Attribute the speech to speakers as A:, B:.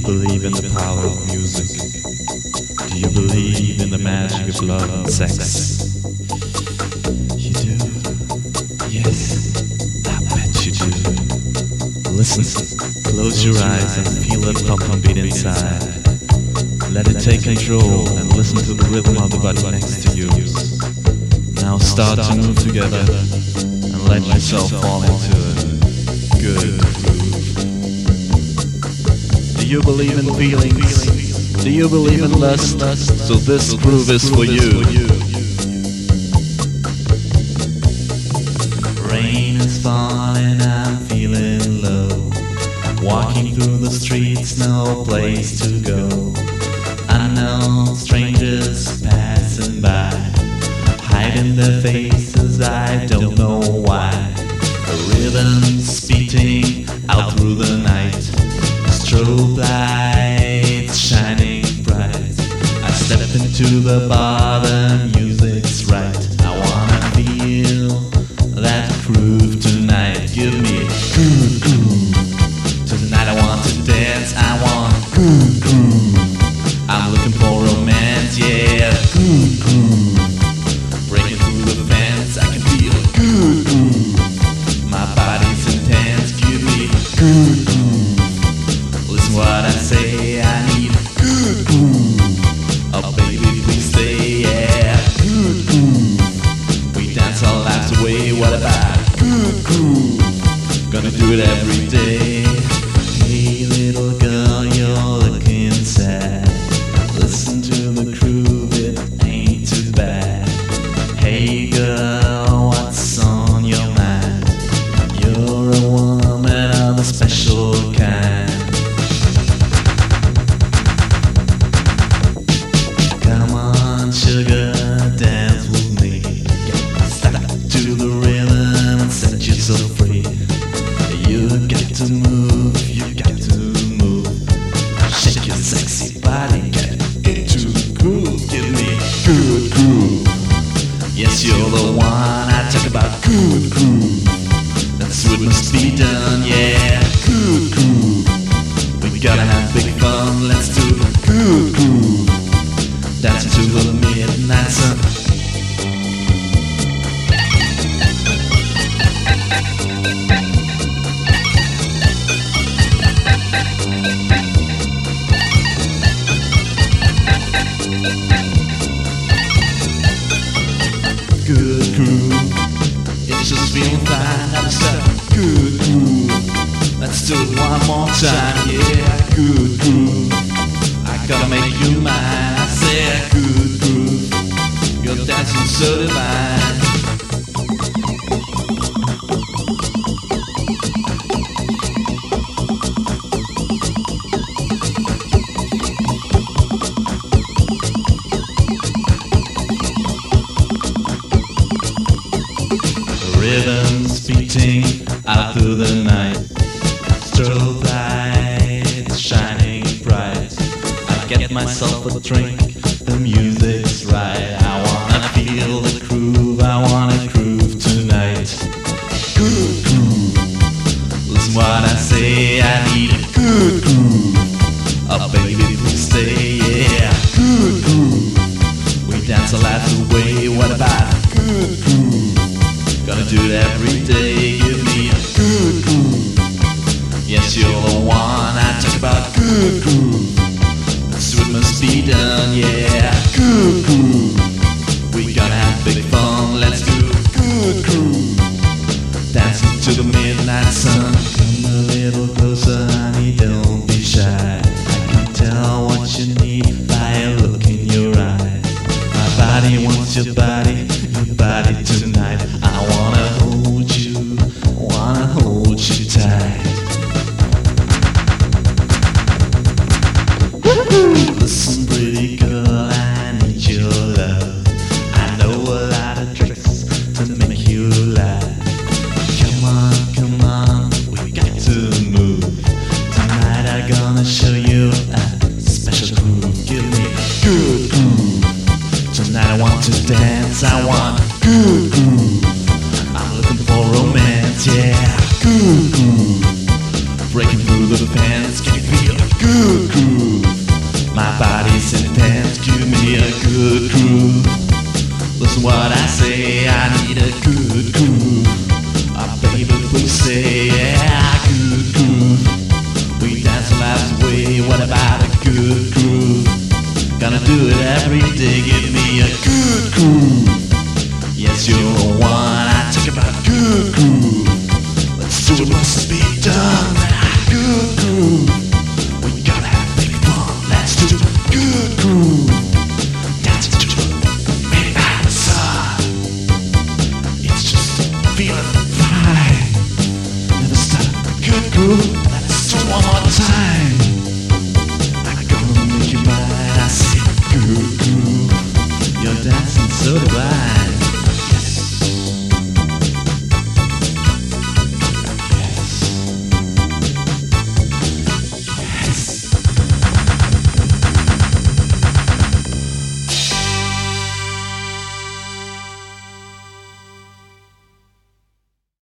A: believe in the power of music? Do you believe in the magic of love and sex? You do? Yes, I bet you do. Listen, close your eyes and feel that pumping beat inside. Let it take control and listen to the rhythm of the body next to you. Now start to move together and let yourself fall into a good groove. Do you believe in feelings? Do you believe in lust? So this groove is for you. Rain is falling, I'm feeling low. Walking through the streets, no place to go. Unknown strangers passing by, hiding their faces, I don't know why. The rhythm's beating out through the night. Strobe lights shining bright. I step into the bar, the music's right. I wanna feel that groove tonight. Give me a groove, groove. Tonight I want to dance, I want a groove, groove. I'm looking for romance, yeah, groove, groove. Breaking through the fence, I can feel a groove, groove. My body's intense, give me a groove, groove. Listen what I say, I need a good groove. Oh baby, please stay, yeah, good groove. We dance our lives away, what about a good groove? Gonna do it every day. Hey little girl, you're looking sad. Listen to the groove, it ain't too bad. Hey girl, what's on your mind? You're a woman of a special kind. Sugar, dance with me. Step to the rhythm and set yourself free. You got to move, you got to move. Shake your sexy body, get into the groove. Give me a good groove. Yes, you're the one I talk about. Good groove. That's what must be done, yeah. Good groove. We gotta have big fun, let's do the good groove. Dancing to the midnight sun. Good groove. It's just feeling fine. I'm stuck. Good groove. Let's do it one more time. Yeah, good groove. I gotta make you mine. A good groove, you're dancing so divine. The rhythm's beating out through the night. Strobe lights shining bright. I get myself a drink. The music's right. I wanna feel the groove. I wanna groove tonight. Good groove. Listen what I say. I need a good groove. Oh baby, please stay. Yeah, good groove. We dance our lives away. What about a good groove? Gonna do it every day. Give me a good groove. Yes, you're the one I talk about. Good groove. So it must be done, yeah. Good groove. We gonna have big fun, let's do good groove. Dancing to the midnight sun. Come a little closer, honey, don't be shy. I can tell what you need by a look in your eyes. My body wants your body tonight. I wanna hold you tight. Listen, pretty girl, I need your love. I know a lot of tricks to make you laugh. Come on, we got to move. Tonight I'm gonna show you a special groove. Give me a good groove. Tonight I want to dance, I want a good groove. I'm looking for romance, yeah. Good groove. Breaking through the fence, can you feel a good groove? what about a good groove? Gonna do it every day, give me a good groove. Yes, you're the one I talk about, good groove. Let's do it, must be done. Good groove. We gotta have big fun. Let's do it, good groove. Dancing to it, made by the sun. It's just feeling fine. Never stop, good groove. Let's do it one more time. I'm gonna make you mine. I see good groove. You're dancing so divine.